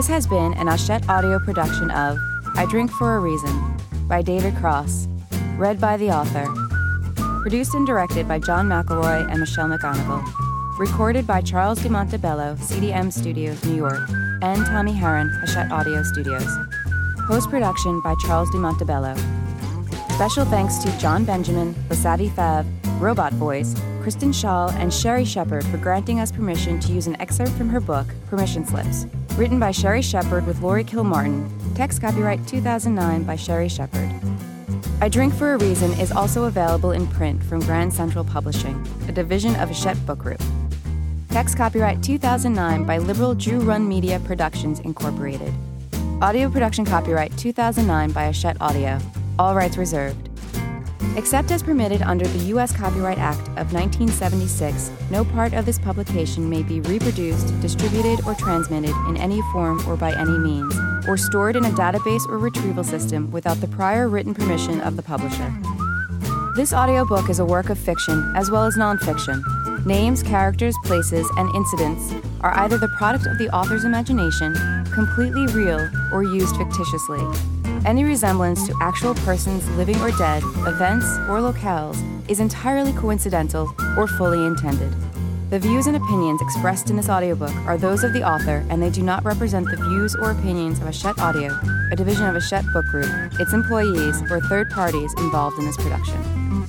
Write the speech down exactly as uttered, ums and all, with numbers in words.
This has been an Hachette Audio production of I Drink for a Reason by David Cross, read by the author. Produced and directed by John McElroy and Michelle McGonigal. Recorded by Charles DiMontebello, C D M Studios, New York, and Tommy Herron, Hachette Audio Studios. Post-production by Charles DiMontebello. Special thanks to John Benjamin, Lasavi Fav, Robot Voice, Kristen Shaw, and Sherry Shepard for granting us permission to use an excerpt from her book, Permission Slips. Written by Sherry Shepard with Lori Kilmartin. Text copyright two thousand nine by Sherry Shepard. I Drink for a Reason is also available in print from Grand Central Publishing, a division of Hachette Book Group. Text copyright two thousand nine by Liberal Jew Run Media Productions, Incorporated. Audio production copyright two thousand nine by Hachette Audio. All rights reserved. Except as permitted under the U S Copyright Act of nineteen seventy-six, no part of this publication may be reproduced, distributed, or transmitted in any form or by any means, or stored in a database or retrieval system without the prior written permission of the publisher. This audiobook is a work of fiction as well as nonfiction. Names, characters, places, and incidents are either the product of the author's imagination, completely real, or used fictitiously. Any resemblance to actual persons living or dead, events, or locales is entirely coincidental or fully intended. The views and opinions expressed in this audiobook are those of the author, and they do not represent the views or opinions of Hachette Audio, a division of Hachette Book Group, its employees, or third parties involved in this production.